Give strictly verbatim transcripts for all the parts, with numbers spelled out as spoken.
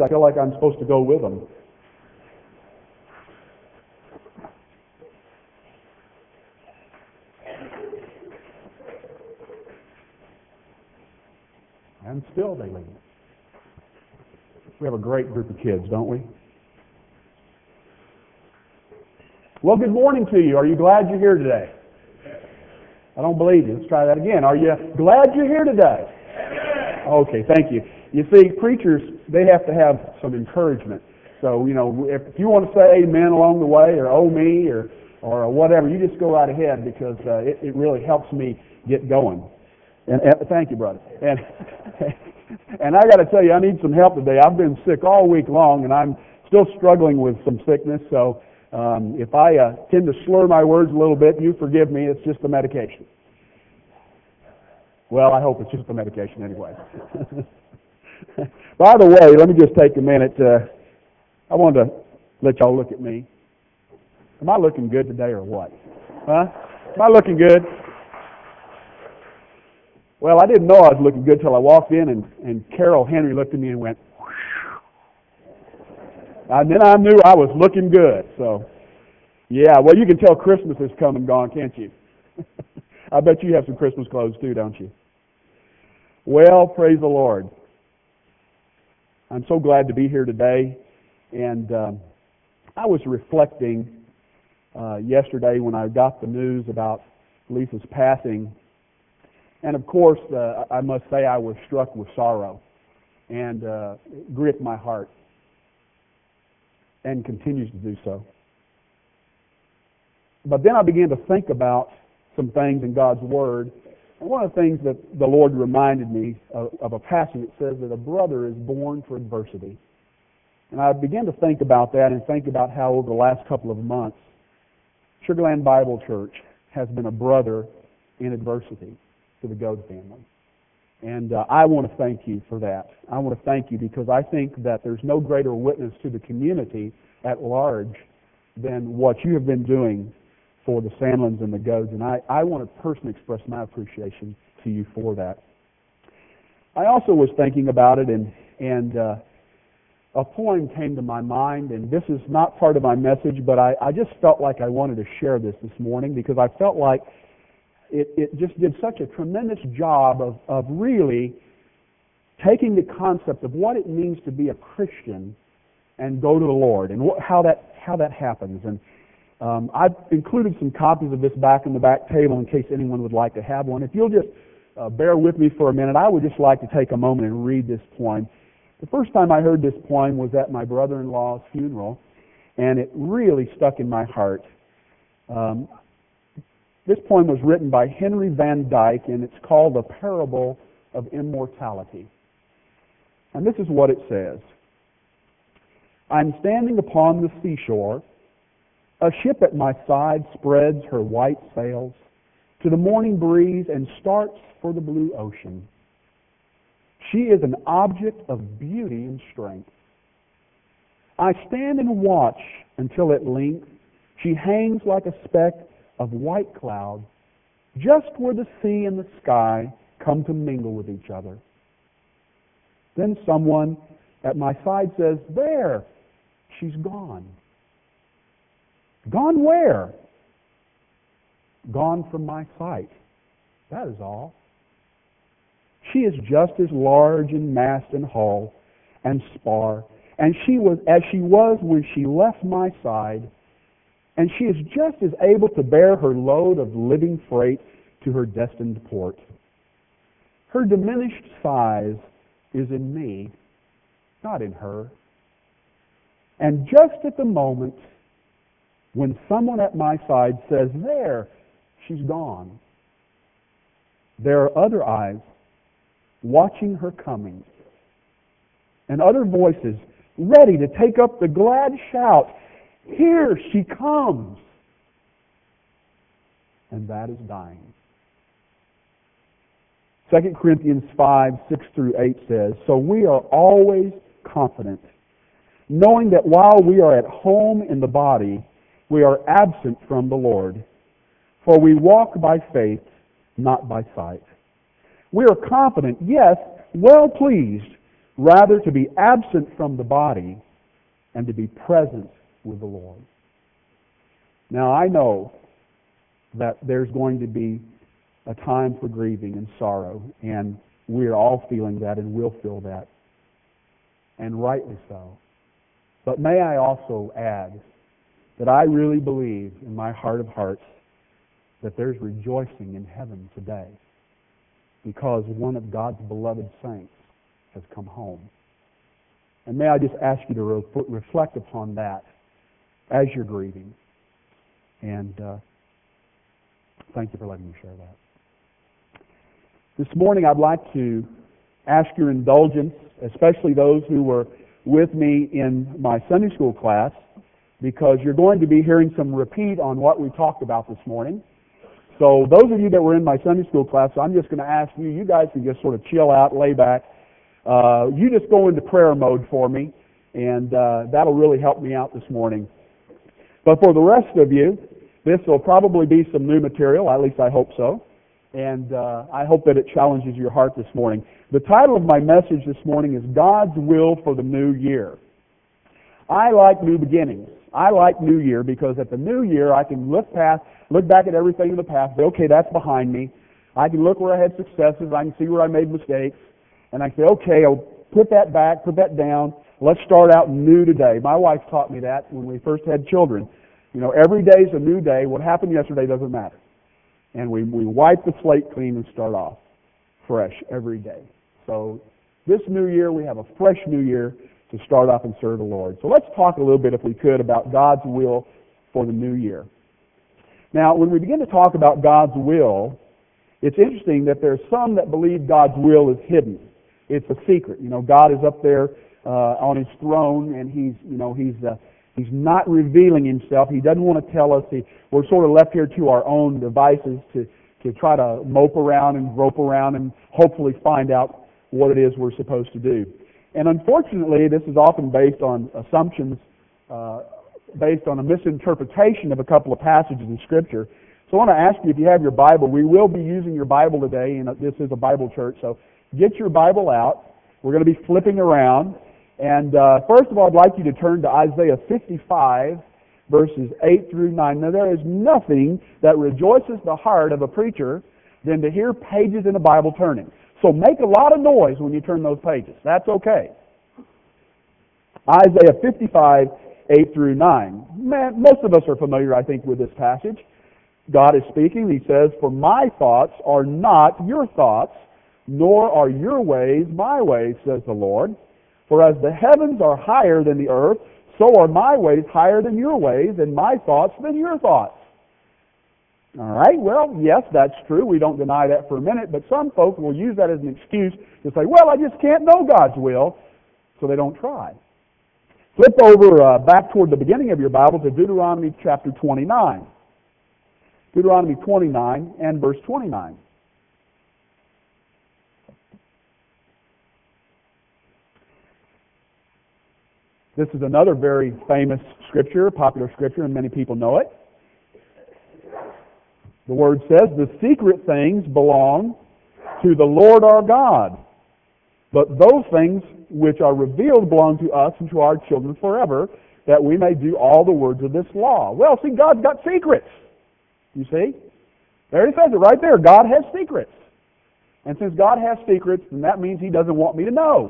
I feel like I'm supposed to go with them. And still they leave. We have a great group of kids, don't we? Well, good morning to you. Are you glad you're here today? I don't believe you. Let's try that again. Are you glad you're here today? Okay, thank you. You see, preachers, they have to have some encouragement. So, you know, if you want to say amen along the way, or oh me, or or whatever, you just go right ahead, because uh, it, it really helps me get going. And, and thank you, brother. And and I got to tell you, I need some help today. I've been sick all week long, and I'm still struggling with some sickness. So um, if I uh, tend to slur my words a little bit, you forgive me. It's just the medication. Well, I hope it's just the medication anyway. By the way, let me just take a minute. Uh, I wanted to let y'all look at me. Am I looking good today or what? Huh? Am I looking good? Well, I didn't know I was looking good till I walked in, and, and Carol Henry looked at me and went, and then I knew I was looking good. So, yeah, well, you can tell Christmas has come and gone, can't you? I bet you have some Christmas clothes too, don't you? Well, praise the Lord. I'm so glad to be here today. And um, I was reflecting uh, yesterday when I got the news about Lisa's passing. And of course, uh, I must say I was struck with sorrow and uh, it gripped my heart, and continues to do so. But then I began to think about some things in God's Word. And one of the things that the Lord reminded me of, of a passage that says that a brother is born for adversity. And I began to think about that and think about how over the last couple of months, Sugarland Bible Church has been a brother in adversity to the Goad family. And uh, I want to thank you for that. I want to thank you because I think that there's no greater witness to the community at large than what you have been doing for the Sandlins and the Goads. And I, I want to personally express my appreciation to you for that. I also was thinking about it, and, and uh, a poem came to my mind, and this is not part of my message, but I, I just felt like I wanted to share this this morning because I felt like It, it just did such a tremendous job of, of really taking the concept of what it means to be a Christian and go to the Lord, and what, how that how that happens. And um, I've included some copies of this back in the back table in case anyone would like to have one. If you'll just uh, bear with me for a minute, I would just like to take a moment and read this poem. The first time I heard this poem was at my brother-in-law's funeral, and it really stuck in my heart. Um, This poem was written by Henry Van Dyke, and it's called The Parable of Immortality. And this is what it says. I'm standing upon the seashore. A ship at my side spreads her white sails to the morning breeze and starts for the blue ocean. She is an object of beauty and strength. I stand and watch until at length she hangs like a speck of white cloud, just where the sea and the sky come to mingle with each other. Then someone at my side says, "There, she's gone." Gone where? Gone from my sight. That is all. She is just as large in mast and hull and spar, and she was as she was when she left my side. And she is just as able to bear her load of living freight to her destined port. Her diminished size is in me, not in her. And just at the moment when someone at my side says, "There, she's gone," there are other eyes watching her coming, and other voices ready to take up the glad shout, "Here she comes!" And that is dying. Second Corinthians five, six through eight says, "So we are always confident, knowing that while we are at home in the body, we are absent from the Lord. For we walk by faith, not by sight. We are confident, yes, well pleased rather to be absent from the body and to be present with the Lord. Now I know that there's going to be a time for grieving and sorrow, and we're all feeling that and will feel that, and rightly so. But may I also add that I really believe in my heart of hearts that there's rejoicing in heaven today because one of God's beloved saints has come home. And may I just ask you to re- reflect upon that as you're grieving. And uh, thank you for letting me share that. This morning I'd like to ask your indulgence, especially those who were with me in my Sunday school class, because you're going to be hearing some repeat on what we talked about this morning. So those of you that were in my Sunday school class, I'm just going to ask you, you guys can just sort of chill out, lay back. Uh, you just go into prayer mode for me, and uh, that'll really help me out this morning. But for the rest of you, this will probably be some new material, at least I hope so. And uh, I hope that it challenges your heart this morning. The title of my message this morning is God's Will for the New Year. I like new beginnings. I like New Year because at the New Year I can look past, look back at everything in the past, say, okay, that's behind me. I can look where I had successes. I can see where I made mistakes. And I say, okay, I'll put that back, put that down. Let's start out new today. My wife taught me that when we first had children. You know, every day's a new day. What happened yesterday doesn't matter. And we, we wipe the slate clean and start off fresh every day. So this new year, we have a fresh new year to start off and serve the Lord. So let's talk a little bit, if we could, about God's will for the new year. Now, when we begin to talk about God's will, it's interesting that there's some that believe God's will is hidden. It's a secret. You know, God is up there uh, on His throne, and He's, you know, He's uh, He's not revealing Himself. He doesn't want to tell us. He, we're sort of left here to our own devices to, to try to mope around and grope around and hopefully find out what it is we're supposed to do. And unfortunately, this is often based on assumptions, uh, based on a misinterpretation of a couple of passages in Scripture. So I want to ask you, if you have your Bible, we will be using your Bible today, and this is a Bible church, so get your Bible out. We're going to be flipping around. And uh, first of all, I'd like you to turn to Isaiah fifty-five, verses eight through nine. Now, there is nothing that rejoices the heart of a preacher than to hear pages in the Bible turning. So make a lot of noise when you turn those pages. That's okay. Isaiah fifty-five, eight through nine. Man, most of us are familiar, I think, with this passage. God is speaking. He says, "For my thoughts are not your thoughts, nor are your ways my ways, says the Lord. For as the heavens are higher than the earth, so are my ways higher than your ways, and my thoughts than your thoughts." All right, well, yes, that's true. We don't deny that for a minute, but some folks will use that as an excuse to say, well, I just can't know God's will, so they don't try. Flip over uh, back toward the beginning of your Bible to Deuteronomy chapter twenty-nine. Deuteronomy twenty-nine and verse twenty-nine. This is another very famous scripture, popular scripture, and many people know it. The Word says, "The secret things belong to the Lord our God, but those things which are revealed belong to us and to our children forever, that we may do all the words of this law." Well, see, God's got secrets. You see? There He says it right there. God has secrets. And since God has secrets, then that means He doesn't want me to know.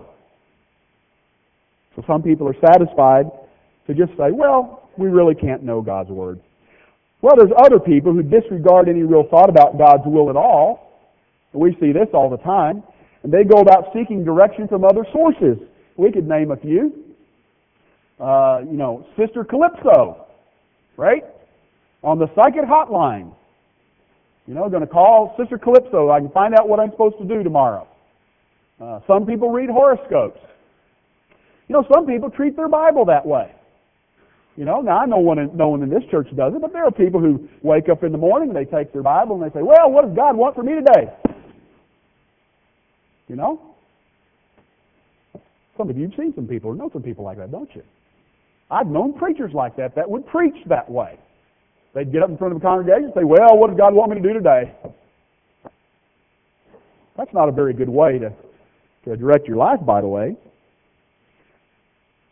So some people are satisfied to just say, well, we really can't know God's Word. Well, there's other people who disregard any real thought about God's will at all. And we see this all the time. And they go about seeking direction from other sources. We could name a few. Uh, you know, Sister Calypso, right? On the Psychic Hotline. You know, going to call Sister Calypso. I can find out what I'm supposed to do tomorrow. Uh, some people read horoscopes. You know, some people treat their Bible that way. You know, now I know one in, no one in this church does it, but there are people who wake up in the morning, they take their Bible, and they say, well, what does God want for me today? You know? Some of you have seen some people or know some people like that, don't you? I've known preachers like that that would preach that way. They'd get up in front of the congregation and say, well, what does God want me to do today? That's not a very good way to, to direct your life, by the way.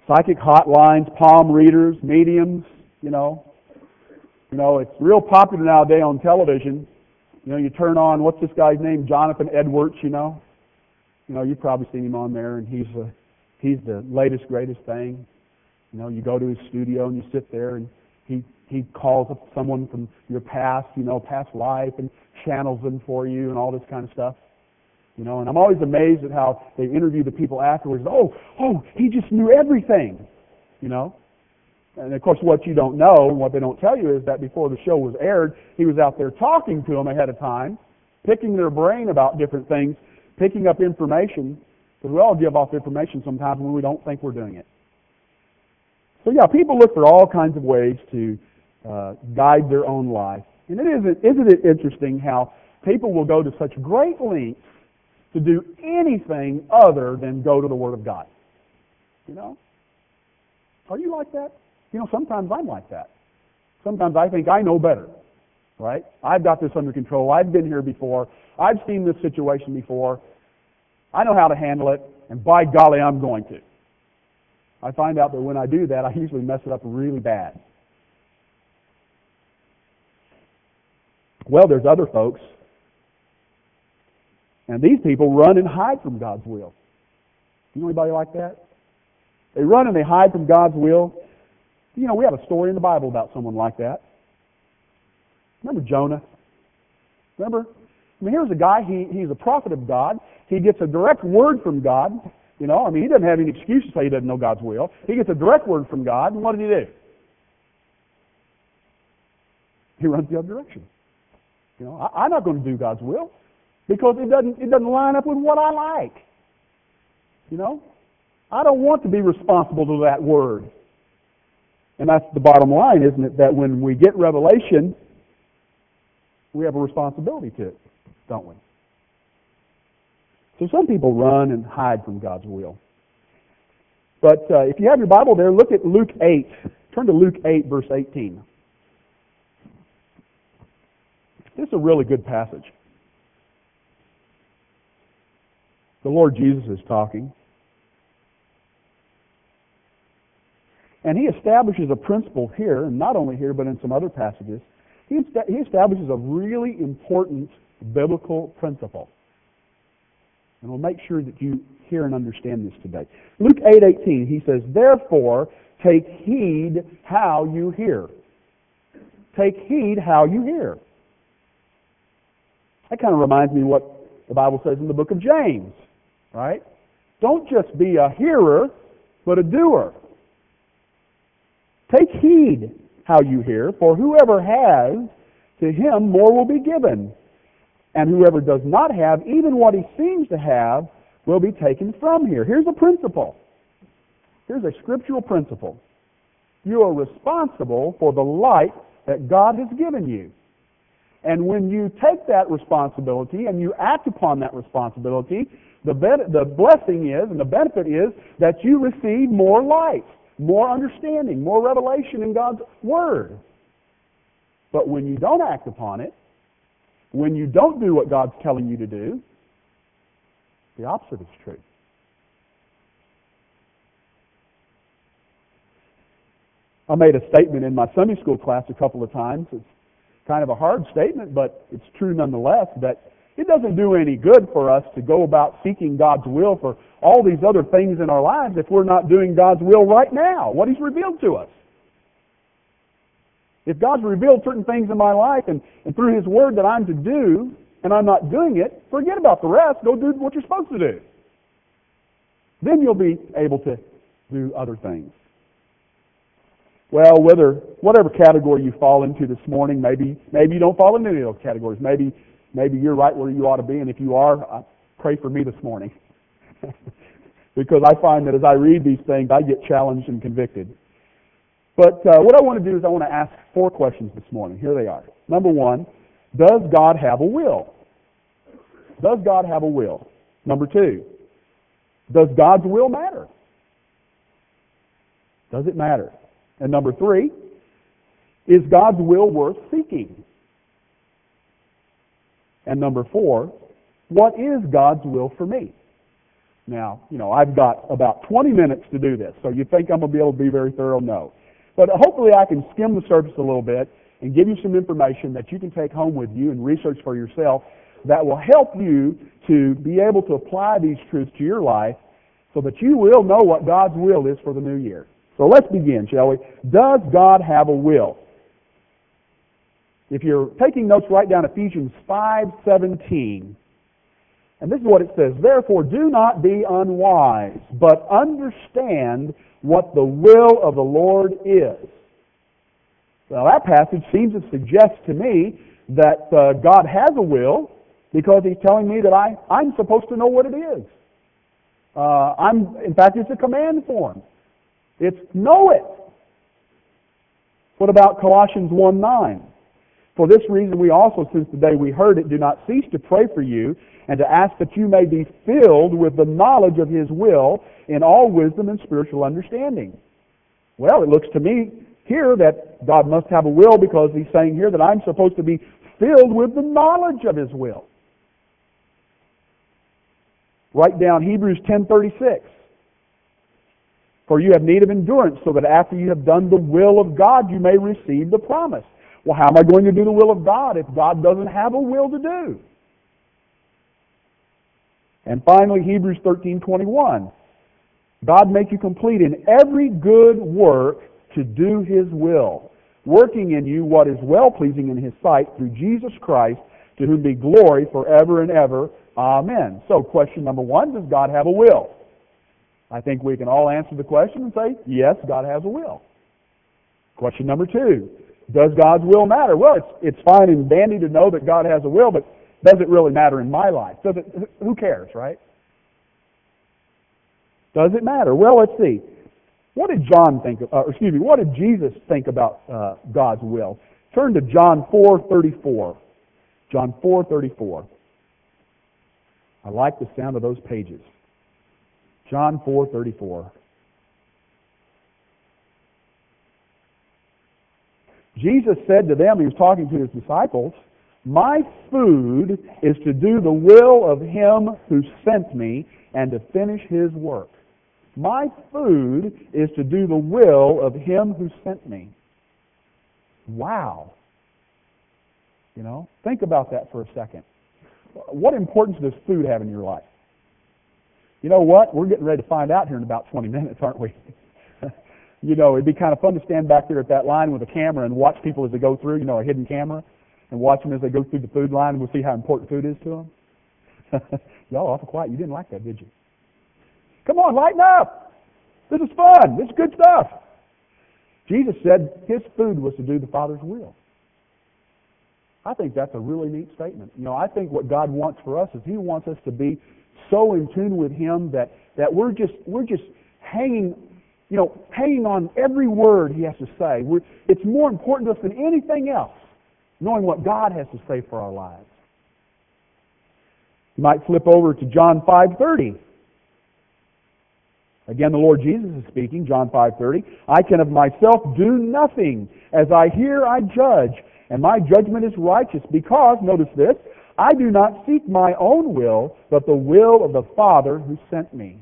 Psychic hotlines, palm readers, mediums, you know. You know, it's real popular nowadays on television. You know, you turn on, what's this guy's name? Jonathan Edwards, you know. You know, you've probably seen him on there, and he's the, he's the latest, greatest thing. You know, you go to his studio and you sit there, and he he calls up someone from your past, you know, past life, and channels them for you and all this kind of stuff. You know, and I'm always amazed at how they interview the people afterwards. Oh, oh, he just knew everything. You know, and of course, what you don't know and what they don't tell you is that before the show was aired, he was out there talking to them ahead of time, picking their brain about different things, picking up information. Because we all give off information sometimes when we don't think we're doing it. So yeah, people look for all kinds of ways to uh, guide their own life. And it isn't, isn't it interesting how people will go to such great lengths to do anything other than go to the Word of God? You know? Are you like that? You know, sometimes I'm like that. Sometimes I think I know better, right? I've got this under control. I've been here before. I've seen this situation before. I know how to handle it, and by golly, I'm going to. I find out that when I do that, I usually mess it up really bad. Well, there's other folks, and these people run and hide from God's will. You know anybody like that? They run and they hide from God's will. You know, we have a story in the Bible about someone like that. Remember Jonah? Remember? I mean, here's a guy, he, he's a prophet of God. He gets a direct word from God. You know, I mean, he doesn't have any excuse to say he doesn't know God's will. He gets a direct word from God, and what did he do? He runs the other direction. You know, I, I'm not going to do God's will because it doesn't it doesn't line up with what I like. You know, I don't want to be responsible to that word. And that's the bottom line, isn't it? That when we get revelation, we have a responsibility to it, don't we? So some people run and hide from God's will. But uh, if you have your Bible there, look at Luke eight. Turn to Luke eight, verse eighteen. This is a really good passage. The Lord Jesus is talking. And he establishes a principle here, and not only here, but in some other passages. He, est- he establishes a really important biblical principle. And we'll make sure that you hear and understand this today. Luke eight eighteen, he says, "Therefore, take heed how you hear." Take heed how you hear. That kind of reminds me of what the Bible says in the book of James, right? Don't just be a hearer, but a doer. Take heed how you hear, for whoever has, to him more will be given. And whoever does not have, even what he seems to have, will be taken from here. Here's a principle. Here's a scriptural principle. You are responsible for the light that God has given you. And when you take that responsibility and you act upon that responsibility, the, be- the blessing is and the benefit is that you receive more light, more understanding, more revelation in God's Word. But when you don't act upon it, when you don't do what God's telling you to do, the opposite is true. I made a statement in my Sunday school class a couple of times. It's kind of a hard statement, but it's true nonetheless, that it doesn't do any good for us to go about seeking God's will for all these other things in our lives if we're not doing God's will right now, what He's revealed to us. If God's revealed certain things in my life and, and through His Word that I'm to do, and I'm not doing it, forget about the rest. Go do what you're supposed to do. Then you'll be able to do other things. Well, whether whatever category you fall into this morning, maybe maybe you don't fall into any of those categories. Maybe maybe you're right where you ought to be, and if you are, uh, pray for me this morning. Because I find that as I read these things, I get challenged and convicted. But uh, what I want to do is I want to ask four questions this morning. Here they are. Number one, does God have a will? Does God have a will? Number two, does God's will matter? Does it matter? And number three, is God's will worth seeking? And number four, what is God's will for me? Now, you know, I've got about twenty minutes to do this, so you think I'm going to be able to be very thorough? No. But hopefully I can skim the surface a little bit and give you some information that you can take home with you and research for yourself that will help you to be able to apply these truths to your life so that you will know what God's will is for the new year. So let's begin, shall we? Does God have a will? If you're taking notes, write down Ephesians five seventeen. And this is what it says. Therefore, do not be unwise, but understand what the will of the Lord is. Now, that passage seems to suggest to me that uh, God has a will because He's telling me that I, I'm supposed to know what it is. Uh, I'm, in fact, it's a command form. It's know it. What about Colossians one nine? For this reason we also, since the day we heard it, do not cease to pray for you and to ask that you may be filled with the knowledge of His will in all wisdom and spiritual understanding. Well, it looks to me here that God must have a will because He's saying here that I'm supposed to be filled with the knowledge of His will. Write down Hebrews ten thirty-six. For you have need of endurance, so that after you have done the will of God, you may receive the promise. Well, how am I going to do the will of God if God doesn't have a will to do? And finally, Hebrews thirteen twenty-one. God make you complete in every good work to do His will, working in you what is well-pleasing in His sight through Jesus Christ, to whom be glory forever and ever. Amen. So, question number one, does God have a will? I think we can all answer the question and say, yes, God has a will. Question number two, does God's will matter? Well, it's it's fine and dandy to know that God has a will, but does it really matter in my life? Does it? Who cares, right? Does it matter? Well, let's see. What did John think? Of, uh, excuse me. What did Jesus think about uh, God's will? Turn to John four thirty-four. John four thirty-four. I like the sound of those pages. John four thirty-four. Jesus said to them, He was talking to His disciples, my food is to do the will of Him who sent me and to finish His work. My food is to do the will of Him who sent me. Wow. You know, think about that for a second. What importance does food have in your life? You know what? We're getting ready to find out here in about twenty minutes, aren't we? You know, it'd be kind of fun to stand back there at that line with a camera and watch people as they go through, you know, a hidden camera, and watch them as they go through the food line, and we'll see how important food is to them. Y'all awful quiet. You didn't like that, did you? Come on, lighten up. This is fun. This is good stuff. Jesus said His food was to do the Father's will. I think that's a really neat statement. You know, I think what God wants for us is He wants us to be so in tune with Him that, that we're just we're just hanging, you know, hanging on every word He has to say. We're, it's more important to us than anything else, knowing what God has to say for our lives. You might flip over to John five thirty. Again, the Lord Jesus is speaking, John five thirty. I can of myself do nothing. As I hear, I judge, and my judgment is righteous, because, notice this, I do not seek my own will, but the will of the Father who sent me.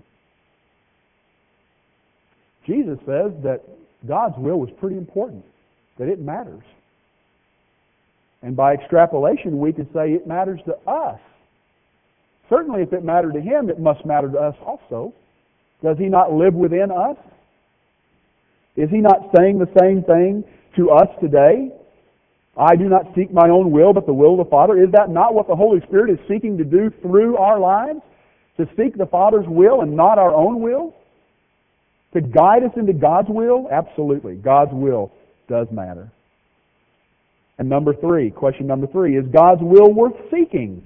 Jesus says that God's will was pretty important, that it matters. And by extrapolation, we can say it matters to us. Certainly, if it mattered to Him, it must matter to us also. Does He not live within us? Is He not saying the same thing to us today? I do not seek my own will, but the will of the Father. Is that not what the Holy Spirit is seeking to do through our lives? To seek the Father's will and not our own will? To guide us into God's will? Absolutely. God's will does matter. And number three, question number three, is God's will worth seeking?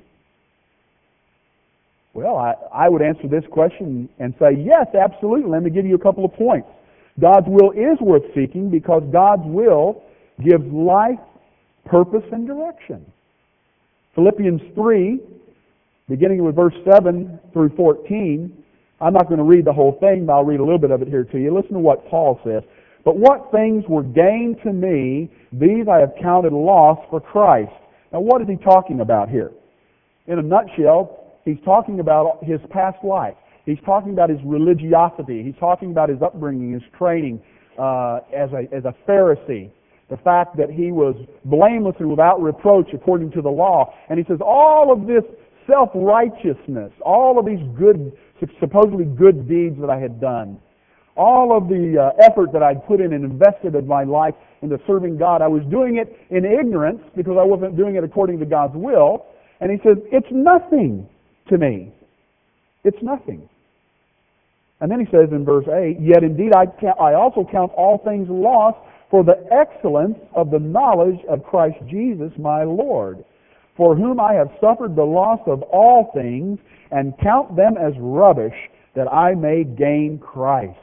Well, I, I would answer this question and say, yes, absolutely. Let me give you a couple of points. God's will is worth seeking because God's will gives life, purpose, and direction. Philippians three, beginning with verse seven through fourteen, I'm not going to read the whole thing, but I'll read a little bit of it here to you. Listen to what Paul says. But what things were gained to me, these I have counted loss for Christ. Now, what is he talking about here? In a nutshell, he's talking about his past life. He's talking about his religiosity. He's talking about his upbringing, his training uh, as a as a Pharisee. The fact that he was blameless and without reproach according to the law. And he says all of this self-righteousness, all of these good, supposedly good deeds that I had done, all of the uh, effort that I'd put in and invested in my life into serving God, I was doing it in ignorance because I wasn't doing it according to God's will. And he says, it's nothing to me. It's nothing. And then he says in verse eight, yet indeed I, count, I also count all things lost for the excellence of the knowledge of Christ Jesus my Lord, for whom I have suffered the loss of all things, and count them as rubbish, that I may gain Christ.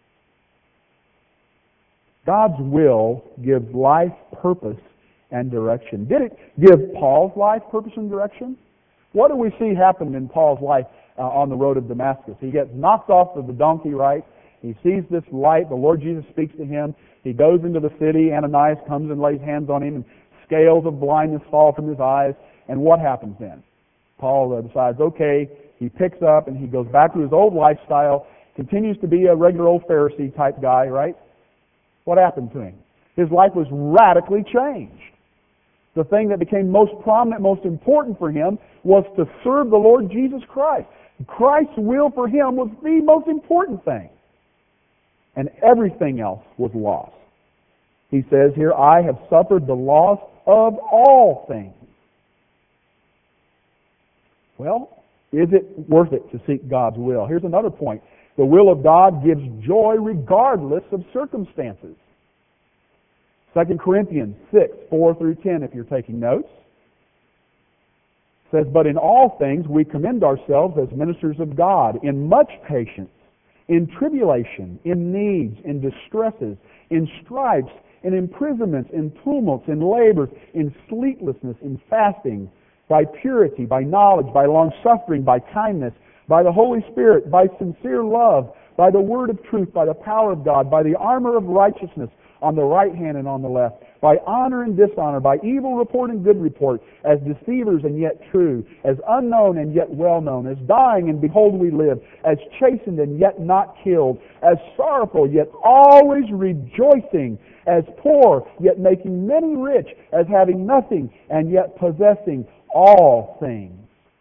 God's will gives life, purpose, and direction. Did it give Paul's life purpose and direction? What do we see happen in Paul's life uh, on the road of Damascus? He gets knocked off of the donkey, right? He sees this light. The Lord Jesus speaks to him. He goes into the city. Ananias comes and lays hands on him, and scales of blindness fall from his eyes. And what happens then? Paul uh, decides, okay, he picks up and he goes back to his old lifestyle, continues to be a regular old Pharisee type guy, right? What happened to him? His life was radically changed. The thing that became most prominent, most important for him was to serve the Lord Jesus Christ. Christ's will for him was the most important thing. And everything else was lost. He says here, I have suffered the loss of all things. Well, is it worth it to seek God's will? Here's another point. The will of God gives joy regardless of circumstances. Second Corinthians six, four through ten, if you're taking notes, says, but in all things we commend ourselves as ministers of God, in much patience, in tribulation, in needs, in distresses, in stripes, in imprisonments, in tumults, in labors, in sleeplessness, in fasting, by purity, by knowledge, by long-suffering, by kindness, by the Holy Spirit, by sincere love, by the word of truth, by the power of God, by the armor of righteousness on the right hand and on the left, by honor and dishonor, by evil report and good report, as deceivers and yet true, as unknown and yet well known, as dying and behold we live, as chastened and yet not killed, as sorrowful yet always rejoicing, as poor yet making many rich, as having nothing and yet possessing all things.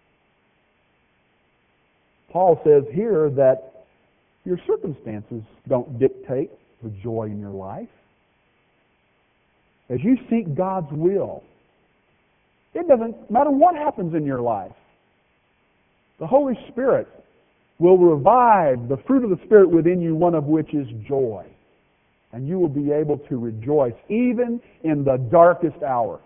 Paul says here that your circumstances don't dictate the joy in your life. As you seek God's will, it doesn't matter what happens in your life. The Holy Spirit will revive the fruit of the Spirit within you, one of which is joy. And you will be able to rejoice even in the darkest hour.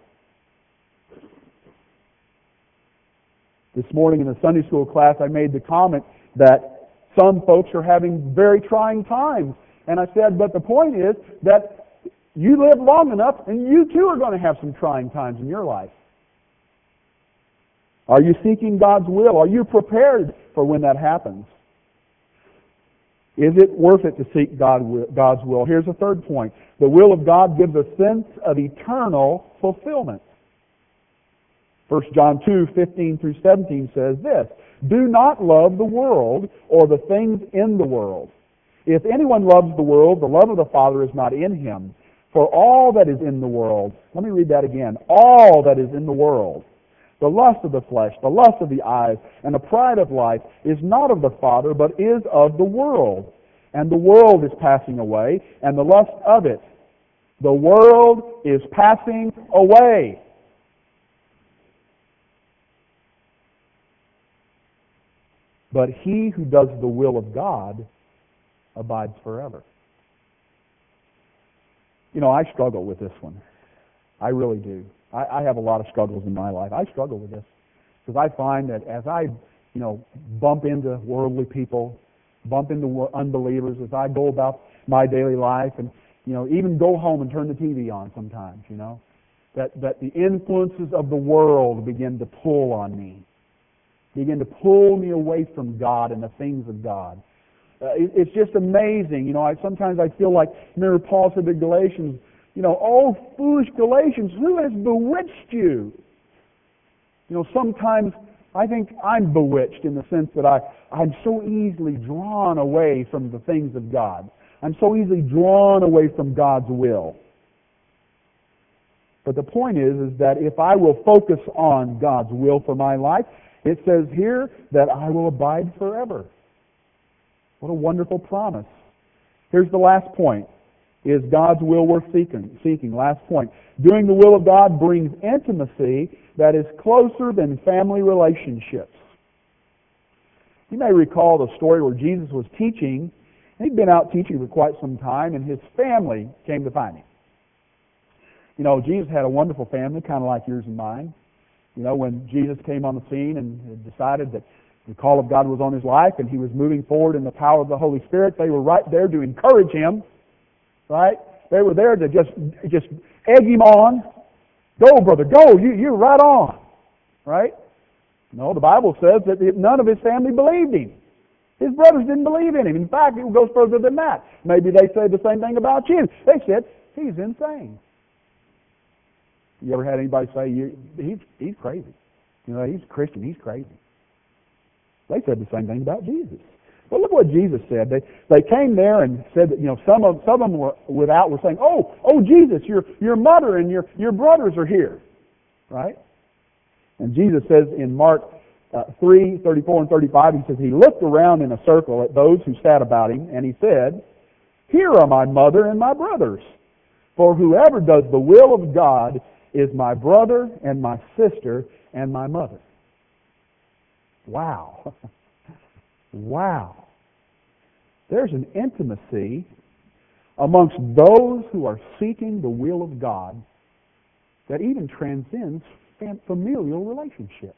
This morning in the Sunday school class, I made the comment that some folks are having very trying times. And I said, but the point is that you live long enough and you too are going to have some trying times in your life. Are you seeking God's will? Are you prepared for when that happens? Is it worth it to seek God, God's will? Here's a third point. The will of God gives a sense of eternal fulfillment. First John two, fifteen through seventeen says this, do not love the world or the things in the world. If anyone loves the world, the love of the Father is not in him. For all that is in the world, let me read that again, all that is in the world, the lust of the flesh, the lust of the eyes, and the pride of life is not of the Father, but is of the world. And the world is passing away, and the lust of it. The world is passing away. But he who does the will of God abides forever. You know, I struggle with this one. I really do. I, I have a lot of struggles in my life. I struggle with this because I find that as I, you know, bump into worldly people, bump into unbelievers, as I go about my daily life, and you know, even go home and turn the T V on sometimes, you know, that that the influences of the world begin to pull on me, begin to pull me away from God and the things of God. Uh, it, it's just amazing. You know, I sometimes I feel like, remember Paul said to Galatians, you know, oh, foolish Galatians, who has bewitched you? You know, sometimes I think I'm bewitched in the sense that I, I'm so easily drawn away from the things of God. I'm so easily drawn away from God's will. But the point is, is that if I will focus on God's will for my life, it says here that I will abide forever. What a wonderful promise. Here's the last point. Is God's will worth seeking? Seeking. Last point. Doing the will of God brings intimacy that is closer than family relationships. You may recall the story where Jesus was teaching. He'd been out teaching for quite some time, and his family came to find him. You know, Jesus had a wonderful family, kind of like yours and mine. You know, when Jesus came on the scene and decided that the call of God was on his life and he was moving forward in the power of the Holy Spirit, they were right there to encourage him. Right? They were there to just just egg him on. Go, brother, go. You, you're right on. Right? No, the Bible says that none of his family believed him. His brothers didn't believe in him. In fact, it goes further than that. Maybe they say the same thing about you. They said, he's insane. You ever had anybody say, you, he's, he's crazy? You know, he's a Christian, he's crazy. They said the same thing about Jesus. Well, look what Jesus said. They they came there and said that, you know, some of some of them were without were saying, "Oh, oh Jesus, your your mother and your your brothers are here," right? And Jesus says in Mark uh, three thirty four and thirty five, he says he looked around in a circle at those who sat about him, and he said, "Here are my mother and my brothers, for whoever does the will of God is my brother and my sister and my mother." Wow. Wow. There's an intimacy amongst those who are seeking the will of God that even transcends familial relationships.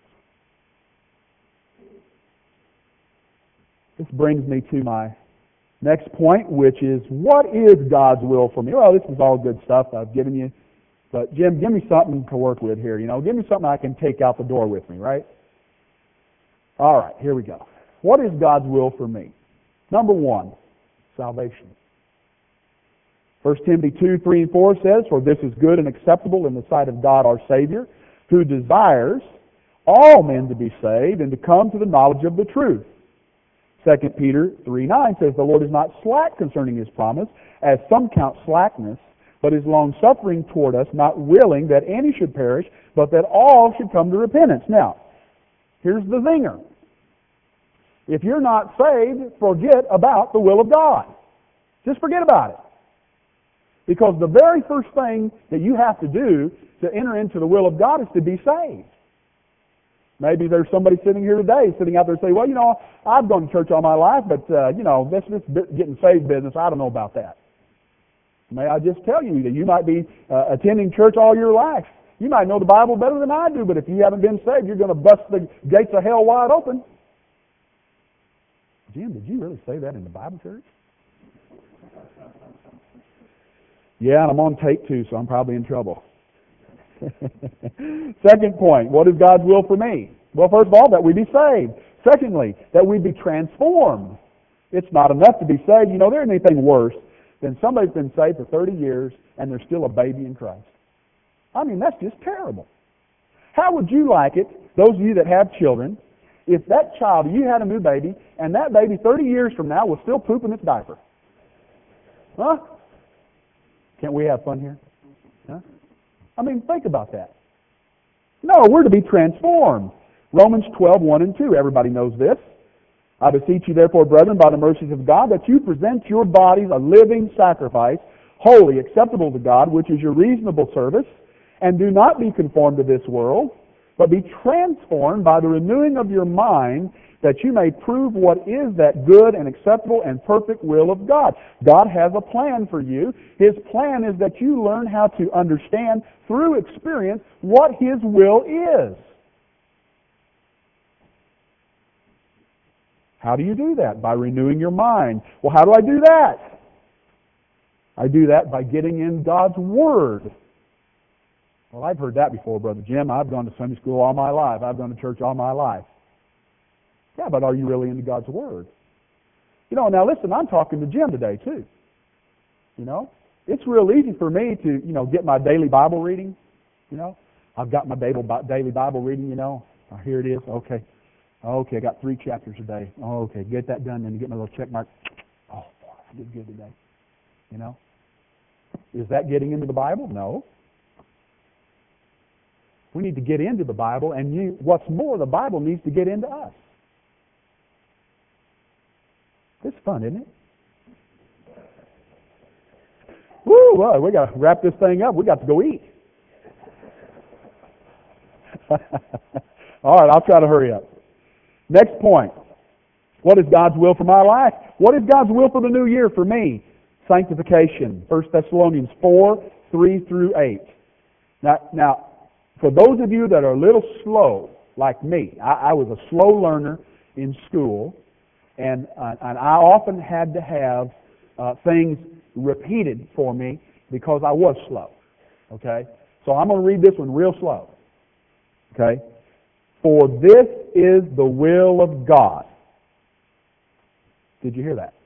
This brings me to my next point, which is, what is God's will for me? Well, this is all good stuff I've given you. But, Jim, give me something to work with here. You know, give me something I can take out the door with me, right? All right, here we go. What is God's will for me? Number one, salvation. First Timothy two, three, and four says, "For this is good and acceptable in the sight of God our Savior, who desires all men to be saved and to come to the knowledge of the truth." Second Peter three, nine says, "The Lord is not slack concerning His promise, as some count slackness, but is long-suffering toward us, not willing that any should perish, but that all should come to repentance." Now, here's the zinger. If you're not saved, forget about the will of God. Just forget about it. Because the very first thing that you have to do to enter into the will of God is to be saved. Maybe there's somebody sitting here today, sitting out there saying, "Well, you know, I've gone to church all my life, but, uh, you know, this, this getting saved business, I don't know about that." May I just tell you that you might be uh, attending church all your life. You might know the Bible better than I do, but if you haven't been saved, you're going to bust the gates of hell wide open. Jim, did you really say that in the Bible church? Yeah, and I'm on tape too, so I'm probably in trouble. Second point, what is God's will for me? Well, first of all, that we be saved. Secondly, that we be transformed. It's not enough to be saved. You know, there isn't anything worse than somebody's been saved for thirty years and they're still a baby in Christ. I mean, that's just terrible. How would you like it, those of you that have children, if that child, you had a new baby, and that baby thirty years from now was still pooping its diaper? Huh? Can't we have fun here? Huh? I mean, think about that. No, we're to be transformed. Romans twelve, one and two. Everybody knows this. "I beseech you therefore, brethren, by the mercies of God, that you present your bodies a living sacrifice, holy, acceptable to God, which is your reasonable service. And do not be conformed to this world, but be transformed by the renewing of your mind, that you may prove what is that good and acceptable and perfect will of God." God has a plan for you. His plan is that you learn how to understand through experience what His will is. How do you do that? By renewing your mind. Well, how do I do that? I do that by getting in God's Word. Well, I've heard that before, Brother Jim. I've gone to Sunday school all my life. I've gone to church all my life. Yeah, but are you really into God's Word? You know, now listen, I'm talking to Jim today, too. You know, it's real easy for me to, you know, get my daily Bible reading. You know, I've got my daily Bible reading, you know. Oh, here it is. Okay. Okay, I got three chapters a day. Oh, okay, get that done, then get my little check mark. Oh, boy, I did good today. You know? Is that getting into the Bible? No. We need to get into the Bible, and you, what's more, the Bible needs to get into us. It's fun, isn't it? Woo! Well, we got to wrap this thing up. We got to go eat. All right, I'll try to hurry up. Next point. What is God's will for my life? What is God's will for the new year for me? Sanctification. First Thessalonians four, three through eight. Now, now, for those of you that are a little slow, like me, I, I was a slow learner in school, and, uh, and I often had to have uh, things repeated for me because I was slow. Okay? So I'm going to read this one real slow. Okay? For this is the will of God. Did you hear that?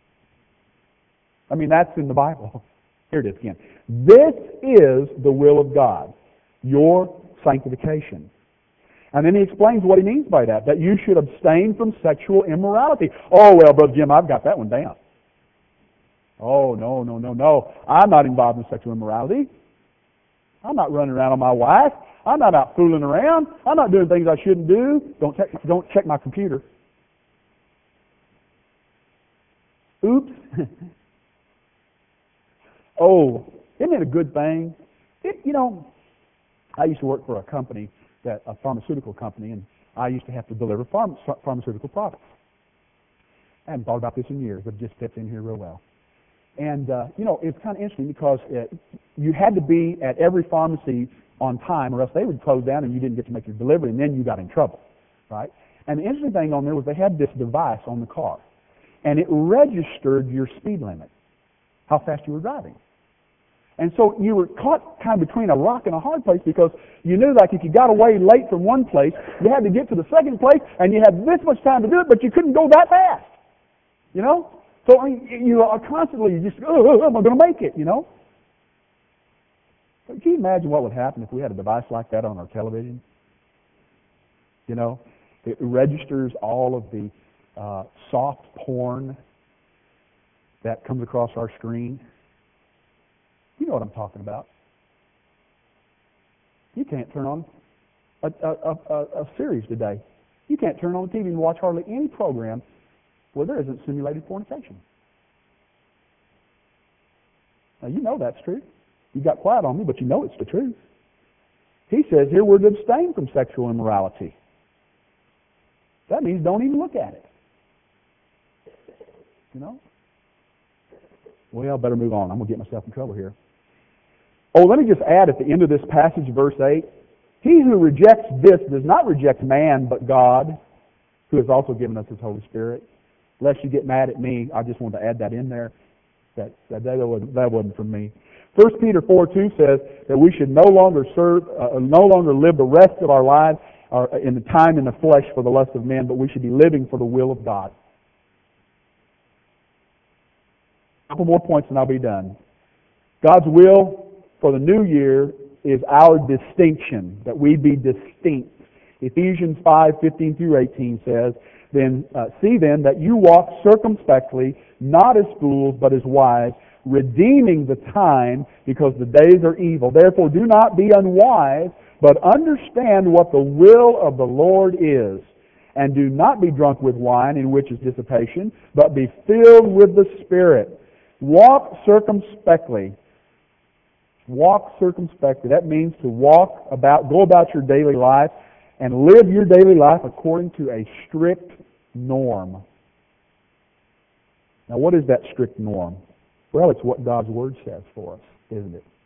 I mean, that's in the Bible. Here it is again. This is the will of God, your sanctification. And then he explains what he means by that, that you should abstain from sexual immorality. Oh, well, Brother Jim, I've got that one down. Oh, no, no, no, no. I'm not involved in sexual immorality. I'm not running around on my wife. I'm not out fooling around. I'm not doing things I shouldn't do. Don't check, don't check my computer. Oops. Oh, isn't it a good thing? It, you know, I used to work for a company, that a pharmaceutical company, and I used to have to deliver pharma, pharmaceutical products. I haven't thought about this in years, but it just fits in here real well. And, uh, you know, it's kind of interesting because it, you had to be at every pharmacy on time or else they would close down and you didn't get to make your delivery, and then you got in trouble, right? And the interesting thing on there was they had this device on the car, and it registered your speed limit, how fast you were driving. And so you were caught kind of between a rock and a hard place because you knew, like, if you got away late from one place, you had to get to the second place, and you had this much time to do it, but you couldn't go that fast, you know? So I mean, you are constantly just, oh, am I going to make it, you know? But can you imagine what would happen if we had a device like that on our television? You know, it registers all of the uh, soft porn that comes across our screen. You know what I'm talking about. You can't turn on a, a, a, a series today. You can't turn on the T V and watch hardly any program where there isn't simulated fornication. Now, you know that's true. You got quiet on me, but you know it's the truth. He says here we're to abstain from sexual immorality. That means don't even look at it. You know? Well, better move on. I'm going to get myself in trouble here. Oh, let me just add at the end of this passage, verse eight, he who rejects this does not reject man, but God, who has also given us his Holy Spirit. Lest you get mad at me, I just wanted to add that in there. That that, that, wasn't, that wasn't from me. First Peter four two says that we should no longer serve, uh, no longer live the rest of our lives uh, in the time in the flesh for the lust of men, but we should be living for the will of God. A couple more points and I'll be done. God's will for the new year is our distinction, that we be distinct. Ephesians five fifteen through eighteen says, Then uh, see then that you walk circumspectly, not as fools, but as wise, redeeming the time, because the days are evil. Therefore do not be unwise, but understand what the will of the Lord is. And do not be drunk with wine, in which is dissipation, but be filled with the Spirit. Walk circumspectly. Walk circumspectly. That means to walk about, go about your daily life and live your daily life according to a strict norm. Now, what is that strict norm? Well, it's what God's Word says for us, isn't it?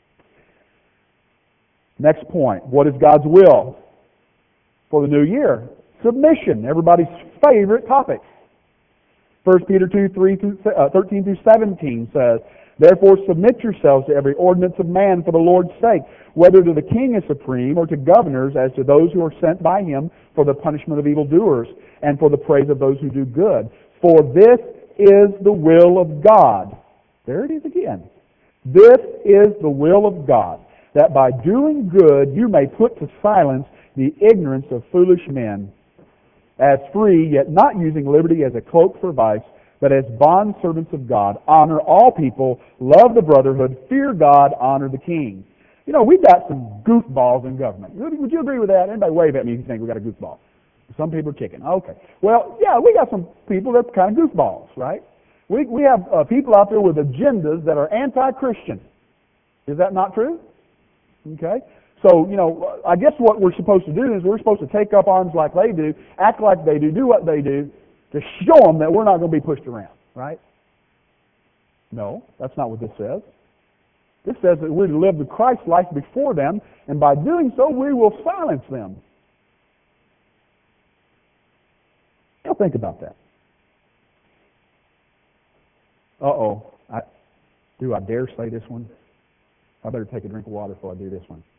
Next point. What is God's will for the new year? Submission, everybody's favorite topic. First Peter two, three through, uh, thirteen through seventeen says, Therefore submit yourselves to every ordinance of man for the Lord's sake, whether to the king as supreme or to governors as to those who are sent by him for the punishment of evildoers and for the praise of those who do good. For this is the will of God. There it is again. This is the will of God, that by doing good you may put to silence the ignorance of foolish men. As free, yet not using liberty as a cloak for vice, but as bondservants of God. Honor all people, love the brotherhood, fear God, honor the king. You know, we've got some goofballs in government. Would you agree with that? Anybody wave at me if you think we've got a goofball? Some people are kicking. Okay. Well, yeah, we got some people that are kind of goofballs, right? We we have uh, people out there with agendas that are anti-Christian. Is that not true? Okay. So, you know, I guess what we're supposed to do is we're supposed to take up arms like they do, act like they do, do what they do, to show them that we're not going to be pushed around, right? No, that's not what this says. This says that we're to live the Christ life before them, and by doing so, we will silence them. Now think about that. Uh-oh. I, do I dare say this one? I better take a drink of water before I do this one.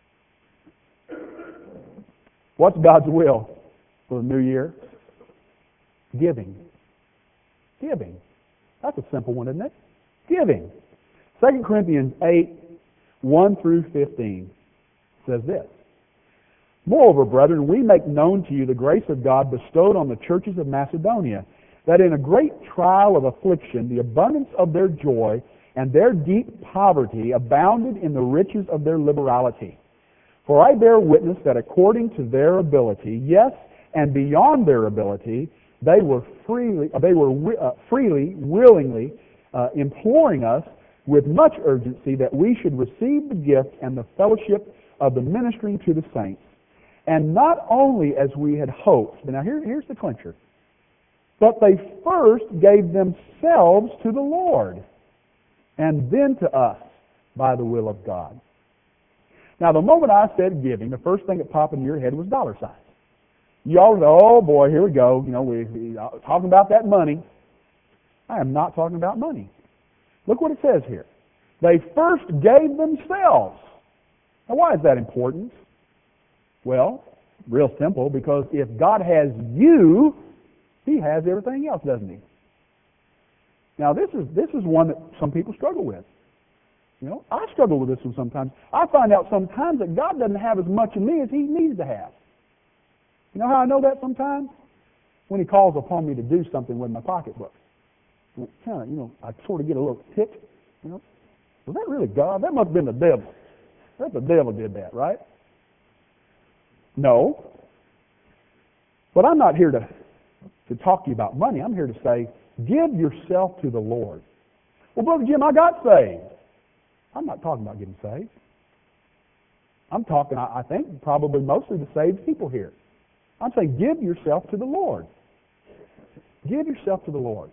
What's God's will for the new year? Giving. Giving. That's a simple one, isn't it? Giving. Second Corinthians eight, one through fifteen says this. Moreover, brethren, we make known to you the grace of God bestowed on the churches of Macedonia, that in a great trial of affliction, the abundance of their joy and their deep poverty abounded in the riches of their liberality. For I bear witness that according to their ability, yes, and beyond their ability, they were freely, they were uh, freely, willingly uh, imploring us with much urgency that we should receive the gift and the fellowship of the ministering to the saints. And not only as we had hoped, but now here, here's the clincher, but they first gave themselves to the Lord, and then to us by the will of God. Now, the moment I said giving, the first thing that popped into your head was dollar signs. You all go, oh boy, here we go. You know, we, we uh, talking about that money. I am not talking about money. Look what it says here. They first gave themselves. Now, why is that important? Well, real simple, because if God has you, He has everything else, doesn't He? Now, this is this is one that some people struggle with. You know, I struggle with this one sometimes. I find out sometimes that God doesn't have as much of me as He needs to have. You know how I know that sometimes? When He calls upon me to do something with my pocketbook. Kind of, you know, I sort of get a little tick. You know, was that really God? That must have been the devil. That the devil did that, right? No. But I'm not here to, to talk to you about money. I'm here to say, give yourself to the Lord. Well, Brother Jim, I got saved. I'm not talking about getting saved. I'm talking, I think, probably mostly to saved people here. I'm saying give yourself to the Lord. Give yourself to the Lord.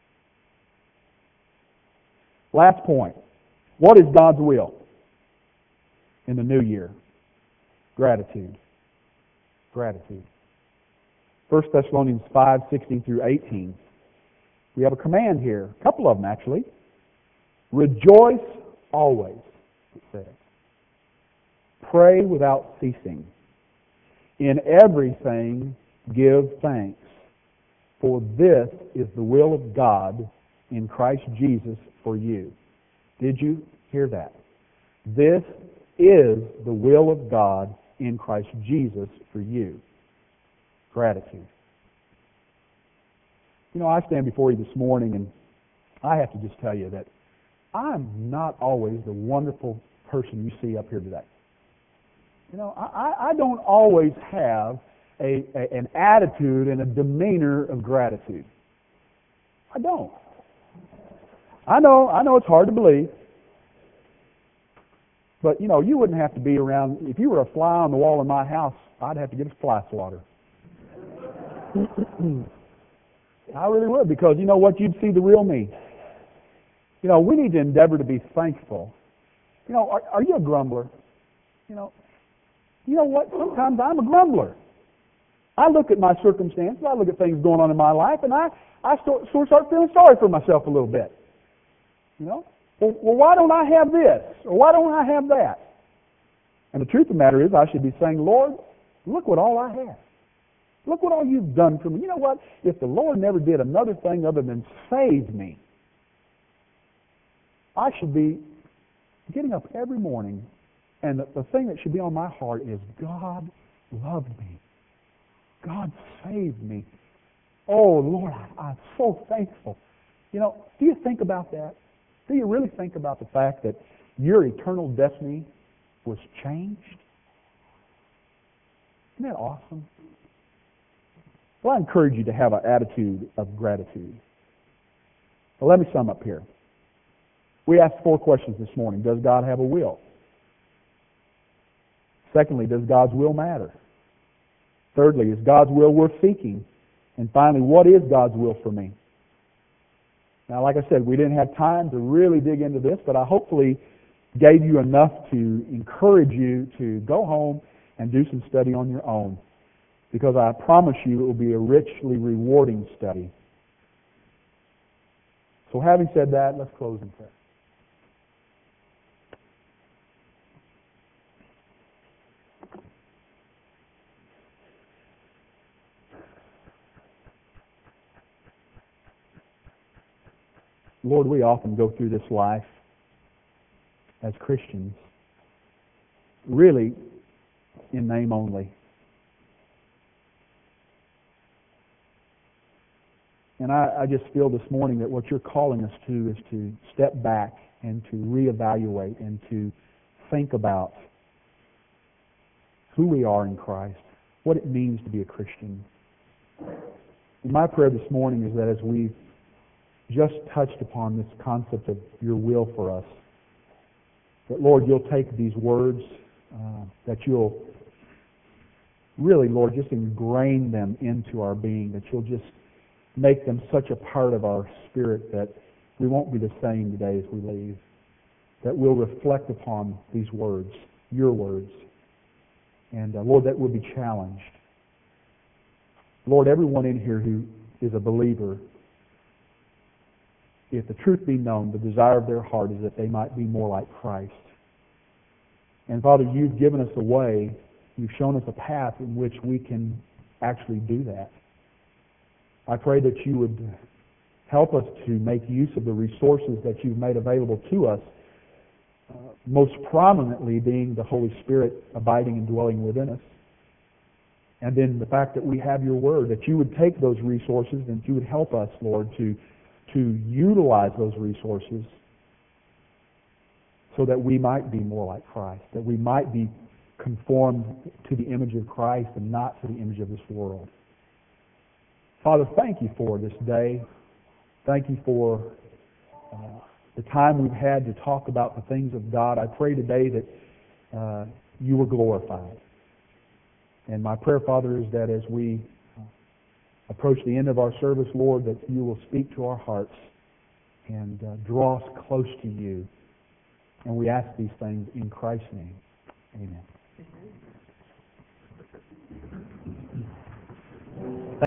Last point. What is God's will in the new year? Gratitude. Gratitude. First Thessalonians five, sixteen through eighteen. We have a command here. A couple of them, actually. Rejoice always, it says. Pray without ceasing. In everything give thanks, for this is the will of God in Christ Jesus for you. Did you hear that? This is the will of God in Christ Jesus for you. Gratitude. You know, I stand before you this morning and I have to just tell you that I'm not always the wonderful person you see up here today. You know, I, I don't always have a, a an attitude and a demeanor of gratitude. I don't. I know, I know it's hard to believe. But, you know, you wouldn't have to be around. If you were a fly on the wall in my house, I'd have to get a fly swatter. I really would, because you know what? You'd see the real me. You know, we need to endeavor to be thankful. You know, are, are you a grumbler? You know, you know what? Sometimes I'm a grumbler. I look at my circumstances, I look at things going on in my life, and I, I sort of start feeling sorry for myself a little bit. You know? Well, well, why don't I have this? Or why don't I have that? And the truth of the matter is, I should be saying, Lord, look what all I have. Look what all you've done for me. You know what? If the Lord never did another thing other than save me, I should be getting up every morning And the, the thing that should be on my heart is, God loved me. God saved me. Oh, Lord, I, I'm so thankful. You know, do you think about that? Do you really think about the fact that your eternal destiny was changed? Isn't that awesome? Well, I encourage you to have an attitude of gratitude. Well, let me sum up here. We asked four questions this morning. Does God have a will? Secondly, does God's will matter? Thirdly, is God's will worth seeking? And finally, what is God's will for me? Now, like I said, we didn't have time to really dig into this, but I hopefully gave you enough to encourage you to go home and do some study on your own. Because I promise you it will be a richly rewarding study. So having said that, let's close in prayer. Lord, we often go through this life as Christians, really in name only. And I, I just feel this morning that what you're calling us to is to step back and to reevaluate and to think about who we are in Christ, what it means to be a Christian. And my prayer this morning is that as we've just touched upon this concept of your will for us, that, Lord, you'll take these words, uh, that you'll really, Lord, just ingrain them into our being, that you'll just make them such a part of our spirit that we won't be the same today as we leave, that we'll reflect upon these words, your words, and uh, Lord, that we'll be challenged. Lord, everyone in here who is a believer, if the truth be known, the desire of their heart is that they might be more like Christ. And Father, you've given us a way, you've shown us a path in which we can actually do that. I pray that you would help us to make use of the resources that you've made available to us, uh, most prominently being the Holy Spirit abiding and dwelling within us. And then the fact that we have your word, that you would take those resources and you would help us, Lord, to, to utilize those resources so that we might be more like Christ, that we might be conformed to the image of Christ and not to the image of this world. Father, thank you for this day. Thank you for uh, the time we've had to talk about the things of God. I pray today that uh, you were glorified. And my prayer, Father, is that as we approach the end of our service, Lord, that you will speak to our hearts and uh, draw us close to you. And we ask these things in Christ's name. Amen.